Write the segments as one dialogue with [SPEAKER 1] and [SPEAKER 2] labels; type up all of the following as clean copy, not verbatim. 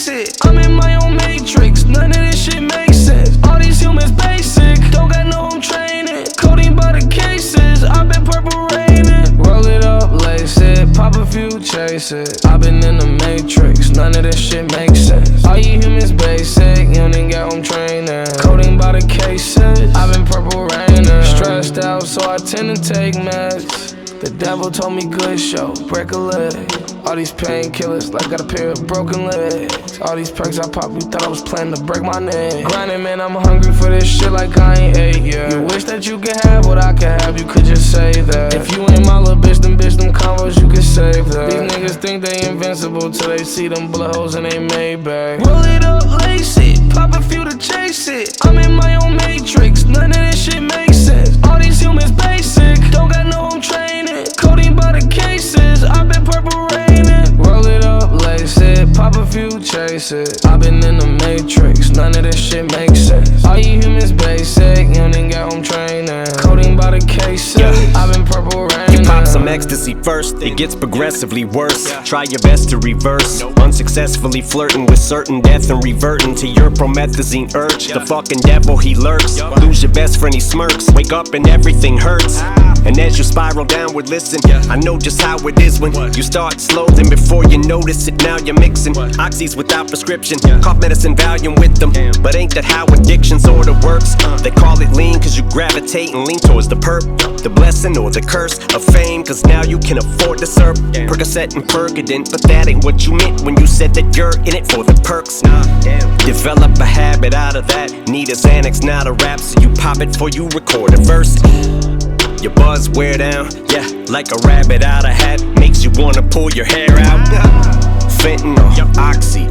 [SPEAKER 1] chase it. I'm in my own matrix, none of this shit makes sense. All these humans basic, don't got no home training. Codeine by the cases, I've been purple raining. Roll it up, lace it, pop a few, chase it. I've been in the matrix, none of this shit makes sense. All you humans basic, you don't even got home training. Codeine by the cases, I've been purple raining. Stressed out, so I tend to take meds. The devil told me good show, break a leg. All these painkillers, like got a pair of broken legs. All these perks I pop, you thought I was planning to break my neck. Grinding, man, I'm hungry for this shit like I ain't ate yet. You wish that you could have what I could have, you could just say that. If you ain't my little bitch, them combos, you could save that. These niggas think they invincible till they see them bullet holes in they Maybach. Roll it up, lace it, pop a few to chase it. I'm in my own matrix, none of this shit makes sense. All these humans basic, don't got no home training. Codeine by the cases, I've been purple raining. Roll it up, lace it, pop a few, chase it. I've been in the matrix, none of this shit makes sense. All you humans basic, you don't even got home training. Codeine by the cases, I've been purple raining.
[SPEAKER 2] You pop some ecstasy first, it gets progressively worse. Try your best to reverse, unsuccessfully flirting with certain death and reverting to your promethazine urge. The fucking devil, he lurks. Lose your best friend, he smirks. Wake up and everything hurts. And as you spiral downward, listen, I know just how it is when you start slow, then before you notice it, now you're mixing oxys without prescription, cough medicine, Valium with them. But ain't that how addiction sorta works? They call it lean cause you gravitate and lean towards the perp, the blessing or the curse of fame, cause now you can afford to serve Percocet and Percodent. But that ain't what you meant when you said that you're in it for the perks. Develop a habit out of that, need a Xanax, not a rap, so you pop it before you record a verse. Your buzz wear down, yeah, like a rabbit out of hat, makes you wanna pull your hair out. Fentanyl, Oxy,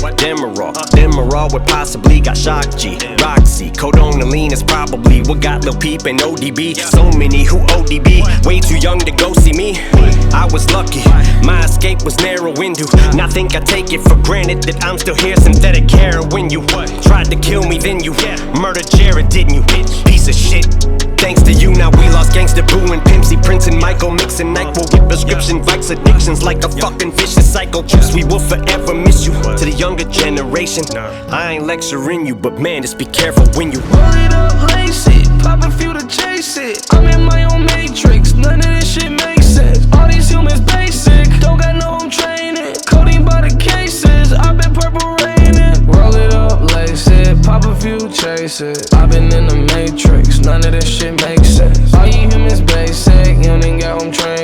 [SPEAKER 2] Demerol with possibly got Shock G, Roxy, Codonaline is probably what got Lil Peep and ODB. So many who ODB, way too young to go see me. I was lucky, my escape was narrow window. Now think I take it for granted that I'm still here, synthetic heroin. You tried to kill me, then you murdered Jared, didn't you? Piece of shit. Thanks to you, now we lost Gangsta Boo and Pimp C, Prince and Michael, mixing NyQuil with prescription Vikes, addictions like a fucking vicious cycle. We will forever miss you. To the younger generation, I ain't lecturing you, but man, just be careful when you
[SPEAKER 1] roll it up, lace it, pop a few to chase it. I'm in my own matrix, none of this shit makes sense. All these humans basic, don't got no home training. Codeine by the cases, I've been purple raining. Roll it up, lace it, pop a few, chase it. I've been in the matrix, none of this shit makes sense. All you humans basic, you don't even got home training.